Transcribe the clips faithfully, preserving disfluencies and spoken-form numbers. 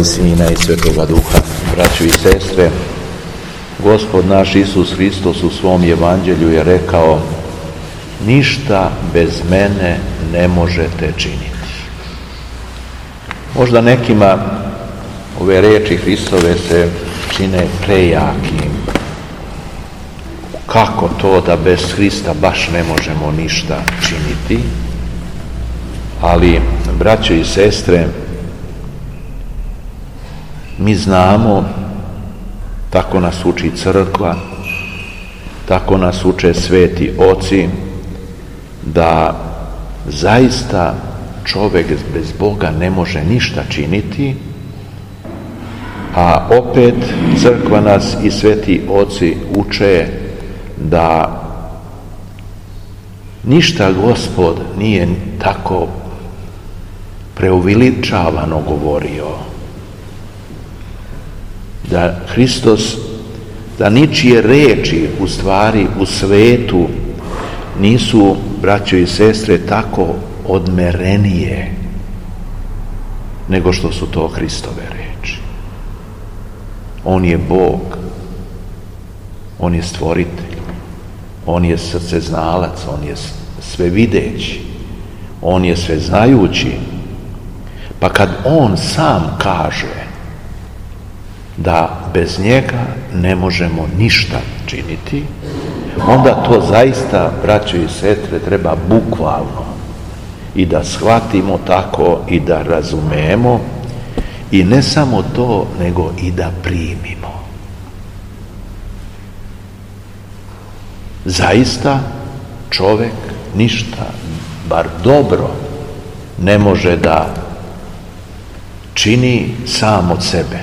i Sina i Svetoga Duha. Braćo i sestre, Gospod naš Isus Hristos u svom evanđelju je rekao: ništa bez mene ne možete činiti. Možda nekima ove riječi Hristove se čine prejakim. Kako to da bez Hrista baš ne možemo ništa činiti? Ali, braćo i sestre, mi znamo, tako nas uči crkva, tako nas uče sveti oci, da zaista čovjek bez Boga ne može ništa činiti, a opet crkva nas i sveti oci uče da ništa Gospod nije tako preuveličavano govorio, da Hristos, da ničije reči u stvari u svetu nisu, braćo i sestre, tako odmerenije nego što su to Hristove reči. On je Bog, on je stvoritelj, on je srceznalac, on je svevideći, on je sveznajući. Pa kad on sam kaže da bez njega ne možemo ništa činiti, onda to zaista, braćo i sestre, treba bukvalno i da shvatimo tako i da razumemo, i ne samo to, nego i da primimo. Zaista čovjek ništa, bar dobro, ne može da čini sam od sebe,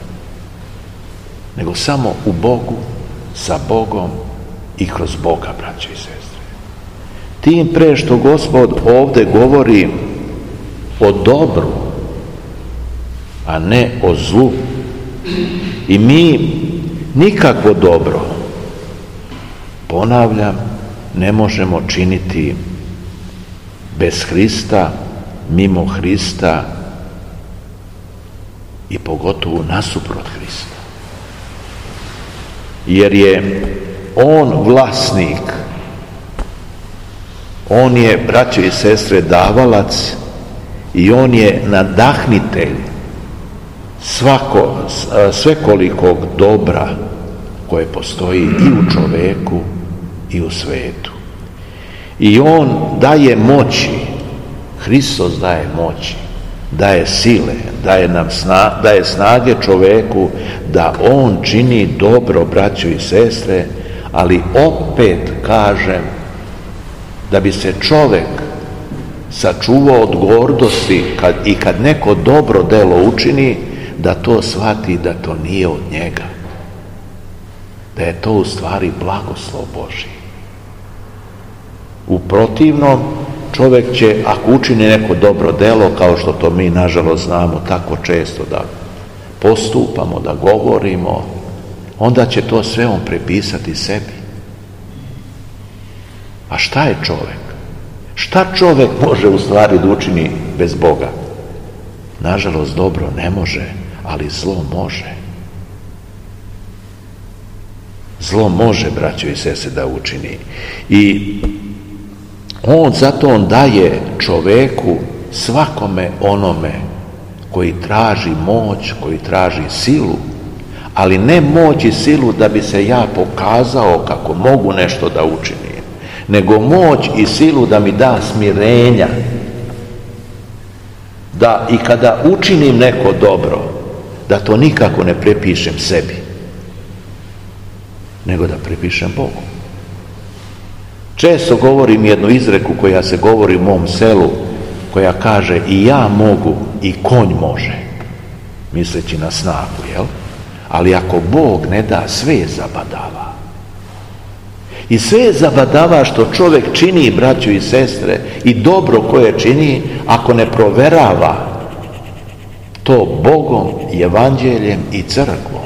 nego samo u Bogu, sa Bogom i kroz Boga, braće i sestre. Tim pre što Gospod ovdje govori o dobru, a ne o zlu. I mi nikakvo dobro, ponavljam, ne možemo činiti bez Hrista, mimo Hrista i pogotovo nasuprot Hrista. Jer je on vlasnik, on je, braćo i sestre, davalac i on je nadahnitelj svako, svekolikog dobra koje postoji i u čoveku i u svetu. I on daje moći, Hristos daje moći, daje sile, daje nam sna, daje snage čoveku da on čini dobro, braćo i sestre, ali opet kažem, da bi se čovek sačuvao od gordosti kad, i kad neko dobro delo učini, da to shvati da to nije od njega, da je to u stvari blagoslov Božji. U protivnom, čovjek će, ako učini neko dobro delo, kao što to mi nažalost znamo tako često da postupamo, da govorimo, onda će to sve on prepisati sebi. A šta je čovjek? Šta čovjek može u stvari da učini bez Boga? Nažalost, dobro ne može, ali zlo može. Zlo može, braćo i sestre, da učini. I on, zato on daje čoveku, svakome onome koji traži moć, koji traži silu, ali ne moć i silu da bi se ja pokazao kako mogu nešto da učinim, nego moć i silu da mi da smirenja, da i kada učinim neko dobro, da to nikako ne prepišem sebi, nego da prepišem Bogu. Često govorim jednu izreku koja se govori u mom selu, koja kaže: i ja mogu i konj može, misleći na snagu, jel? Ali ako Bog ne da, sve je zabadava. I sve je zabadava što čovjek čini, braćo i sestre, i dobro koje čini, ako ne proverava to Bogom, evanđeljem i crkvom,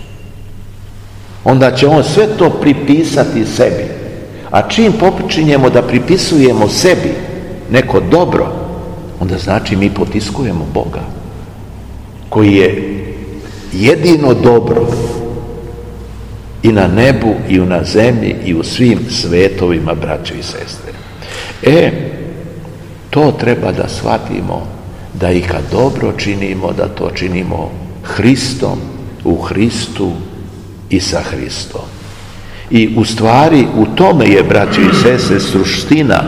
onda će on sve to pripisati sebi. A čim počinjemo da pripisujemo sebi neko dobro, onda znači mi potiskujemo Boga. koji je jedino dobro i na nebu i na zemlji i u svim svetovima, braćo i sestre. E, to treba da shvatimo, da i kad dobro činimo, da to činimo Hristom, u Hristu i sa Hristom. I u stvari u tome je, braćo i sestre, suština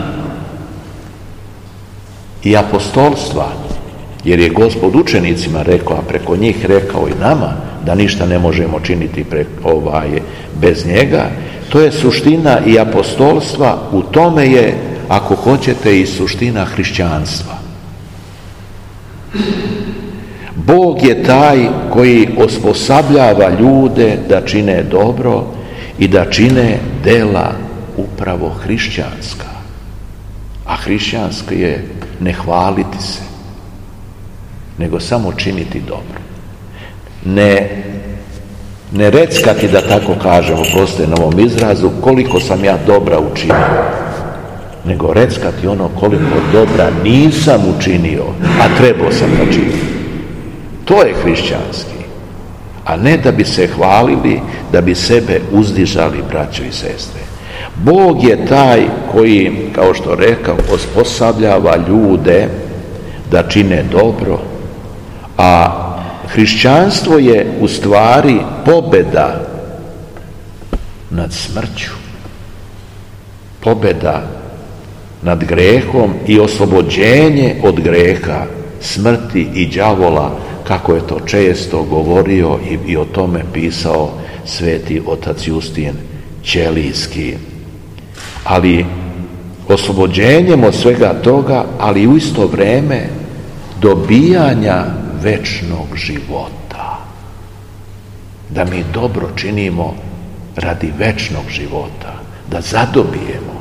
i apostolstva, jer je Gospod učenicima rekao, a preko njih rekao i nama, da ništa ne možemo činiti pre, ovaj, bez njega. To je suština i apostolstva, u tome je, ako hoćete, i suština hrišćanstva. Bog je taj koji osposobljava ljude da čine dobro i da čine dela upravo hrišćanska. A hrišćansko je ne hvaliti se, nego samo činiti dobro. Ne, ne reckati, da tako kažemo, proste na ovom izrazu, koliko sam ja dobra učinio, nego reckati ono koliko dobra nisam učinio, a trebao sam da činim. To je hrišćanski. A ne da bi se hvalili, da bi sebe uzdižali, braćo i sestre. Bog je taj koji, kao što rekao, osposobljava ljude da čine dobro, a hrišćanstvo je u stvari pobjeda nad smrću, pobjeda nad grehom i oslobođenje od greha, smrti i đavola, kako je to često govorio i, i o tome pisao sveti otac Justin Ćelijski. Ali oslobođenjem od svega toga, ali u isto vrijeme dobijanja večnog života. Da mi dobro činimo radi večnog života, da zadobijemo.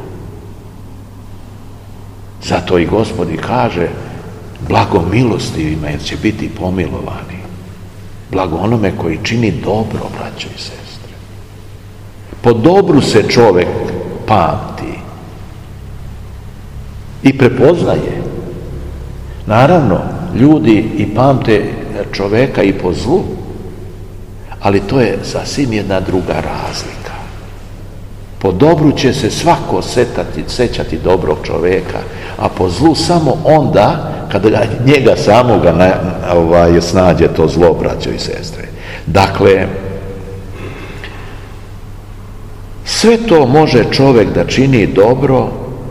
Zato i Gospod kaže, blago milostivima, jer će biti pomilovani. Blago onome koji čini dobro, braćo i sestre. Po dobru se čovjek pamti i prepoznaje. Naravno, ljudi i pamte čovjeka i po zlu, ali to je sasvim jedna druga razlika. Po dobru će se svako setati, sećati dobrog čovjeka, a po zlu samo onda kada ga, njega samoga na, ovaj, snađe to zlo, braćo i sestre. Dakle, sve to može čovjek da čini dobro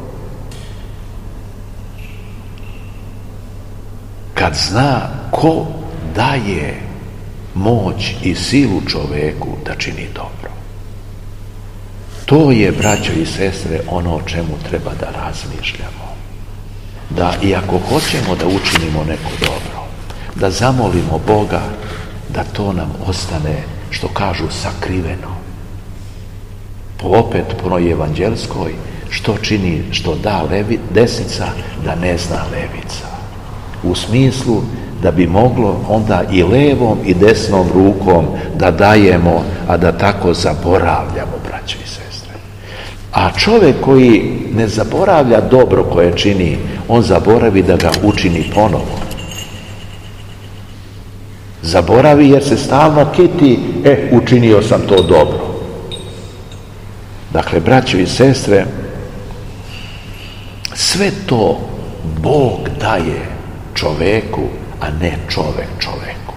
kad zna ko daje moć i silu čovjeku da čini dobro. To je, braćo i sestre, ono o čemu treba da razmišljamo. Da i ako hoćemo da učinimo neko dobro, da zamolimo Boga da to nam ostane, što kažu, sakriveno. Po opet punoj evanđelskoj, što čini, što da levi, desnica, da ne zna levica. U smislu da bi moglo onda i levom i desnom rukom da dajemo, a da tako zaboravljamo, braćo i sestre. A čovjek koji ne zaboravlja dobro koje čini, on zaboravi da ga učini ponovo. Zaboravi jer se stalno kiti, e, učinio sam to dobro. Dakle, braćo i sestre, sve to Bog daje čovjeku, a ne čovjek čovjeku.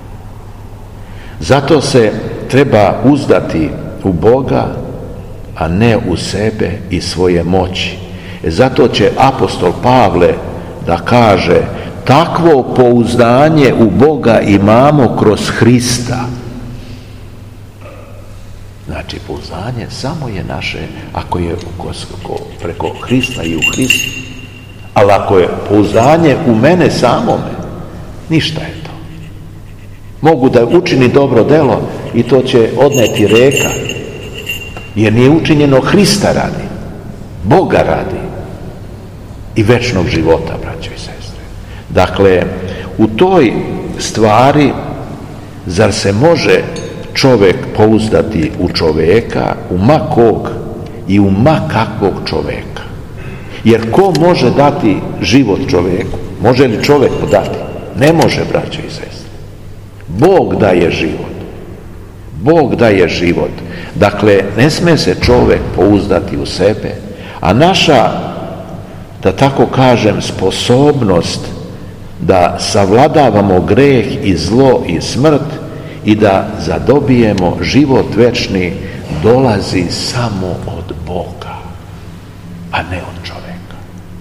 Zato se treba uzdati u Boga, a ne u sebe i svoje moći. E zato će apostol Pavle da kaže, takvo pouzdanje u Boga imamo kroz Hrista. Znači, pouzdanje samo je naše ako je preko Hrista i u Hristu. Ali ako je pouzdanje u mene samome, ništa je to. Mogu da učini dobro delo i to će odneti reka, jer nije učinjeno Hrista radi, Boga radi i večnog života, braćo i sestre. Dakle, u toj stvari, zar se može čovjek pouzdati u čovjeka, u ma kog i u ma kakvog čovjeka? Jer ko može dati život čovjeku? Može li čovjek dati? Ne može, braćo i sestre. Bog daje život. Bog daje život. Dakle, ne sme se čovjek pouzdati u sebe, a naša, da tako kažem, sposobnost da savladavamo greh i zlo i smrt i da zadobijemo život večni dolazi samo od Boga, a ne od čovjeka.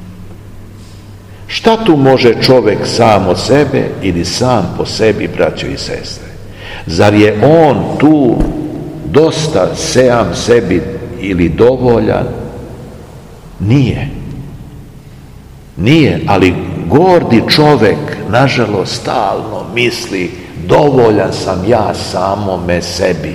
Šta tu može čovjek sam od sebe ili sam po sebi, braćo i sestre? Zar je on tu dosta sam sebi ili dovoljan? Nije. Nije, ali gordi čovjek, nažalost, stalno misli dovoljan sam ja samome sebi.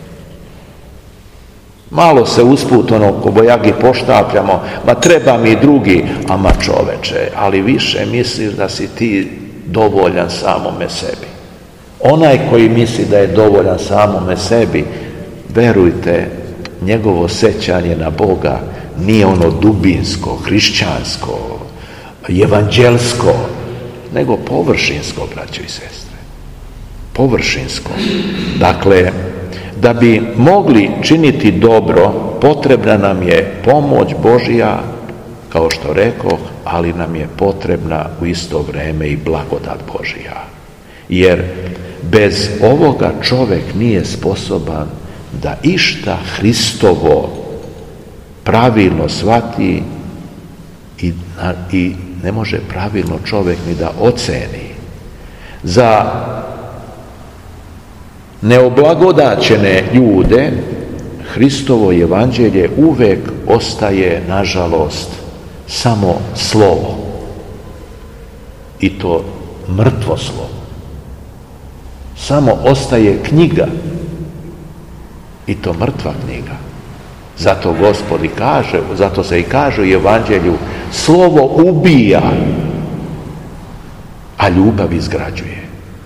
Malo se usput ono ko bojagi poštapljamo, ma treba mi drugi, ama čoveče, ali više misliš da si ti dovoljan samome sebi. Onaj koji misli da je dovoljan samome sebi, verujte, njegovo sećanje na Boga nije ono dubinsko, hrišćansko, evanđelsko, nego površinsko, braćo i sestre. Površinsko. Dakle, da bi mogli činiti dobro, potrebna nam je pomoć Božja, kao što rekoh, ali nam je potrebna u isto vrijeme i blagodat Božja. Jer bez ovoga čovjek nije sposoban da išta Hristovo pravilno shvati i, i ne može pravilno čovjek ni da oceni. Za neoblagodaćene ljude Hristovo evanđelje uvek ostaje, nažalost, samo slovo. I to mrtvo slovo. Samo ostaje knjiga. I to mrtva knjiga. Zato Gospod i kaže, zato se i kaže u evanđelju, slovo ubija, a ljubav izgrađuje.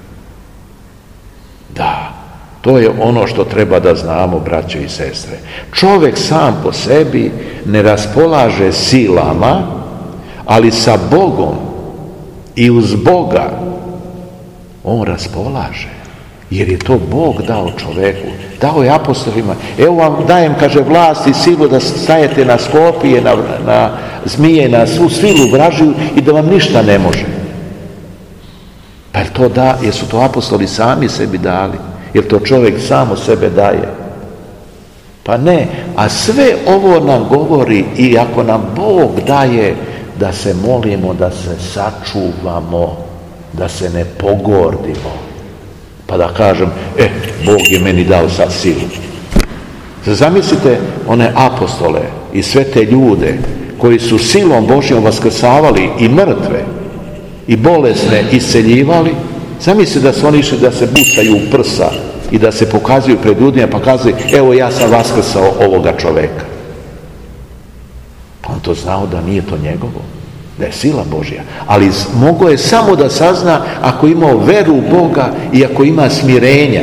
Da, to je ono što treba da znamo, braćo i sestre. Čovjek sam po sebi ne raspolaže silama, ali sa Bogom i uz Boga on raspolaže. Jer je to Bog dao čoveku, dao je apostolima. Evo vam dajem, kaže, vlast i silu da stajete na skopije, na, na zmije, na svu silu vražiju i da vam ništa ne može. Pa je to da, jesu to apostoli sami sebi dali? Jer to čovjek samo sebe daje? Pa ne, a sve ovo nam govori, i ako nam Bog daje, da se molimo, da se sačuvamo, da se ne pogordimo. Pa da kažem, e, Bog je meni dao sad silu. Zamislite one apostole i sve te ljude koji su silom Božjom vaskrsavali i mrtve i bolesne isceljivali. Zamislite da su oni išli da se busaju u prsa i da se pokazuju pred ljudima, pa kazuju, evo ja sam vaskrsao ovoga čoveka. Pa on to znao da nije to njegovo, da je sila Božja, ali mogao je samo da sazna ako imao veru u Boga i ako ima smirenja.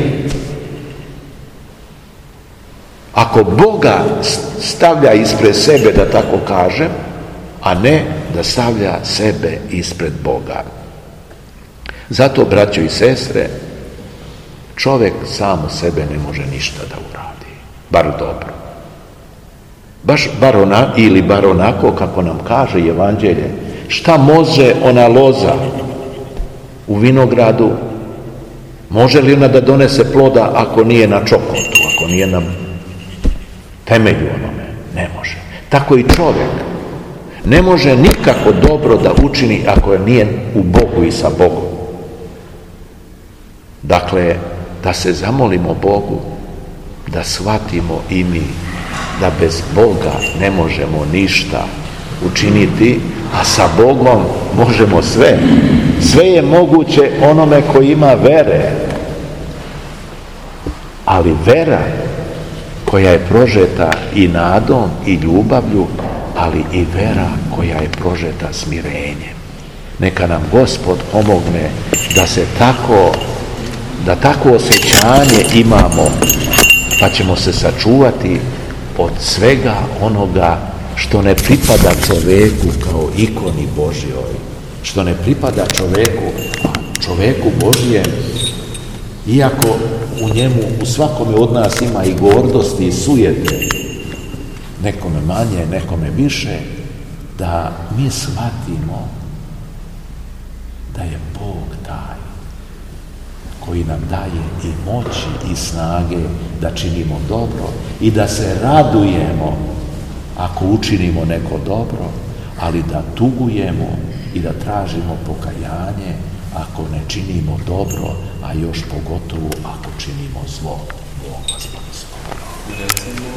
Ako Boga stavlja ispred sebe, da tako kažem, a ne da stavlja sebe ispred Boga. Zato, braćo i sestre, čovjek sam u sebe ne može ništa da uradi, bar dobro. Baš bar ona, ili bar onako kako nam kaže evanđelje, šta može ona loza u vinogradu? Može li ona da donese ploda ako nije na čokotu, ako nije na temelju onome? Ne može. Tako i čovjek ne može nikako dobro da učini ako nije u Bogu i sa Bogom. Dakle, da se zamolimo Bogu, da shvatimo i mi da bez Boga ne možemo ništa učiniti, a sa Bogom možemo sve. Sve je moguće onome koji ima vere. Ali vera koja je prožeta i nadom i ljubavlju, ali i vera koja je prožeta smirenjem. Neka nam Gospod pomogne da se tako, da tako osjećanje imamo, pa ćemo se sačuvati od svega onoga što ne pripada čoveku kao ikoni Božjoj, što ne pripada čoveku, čoveku Božjem Iako u njemu, u svakome od nas ima i gordosti i sujete, nekome manje, nekome više, da mi shvatimo da je Bog taj koji nam daje i moći i snage da činimo dobro i da se radujemo ako učinimo neko dobro, ali da tugujemo i da tražimo pokajanje ako ne činimo dobro, a još pogotovo ako činimo zlo. Bog vas blagoslovi.